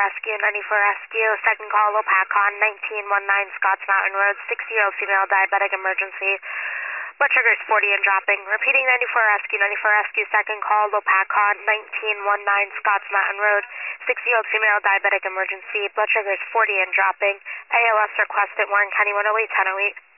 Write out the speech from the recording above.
Rescue, 94 Rescue. Second call, Lopakon, 1919 Scotts Mountain Road, 60-year-old female diabetic emergency. Blood sugar is 40 and dropping. Repeating 94 Rescue, 94 Rescue. Second call, Lopakon, 1919 Scotts Mountain Road, 60-year-old female diabetic emergency. Blood sugar is 40 and dropping. ALS requested, Warren County 108, 1008.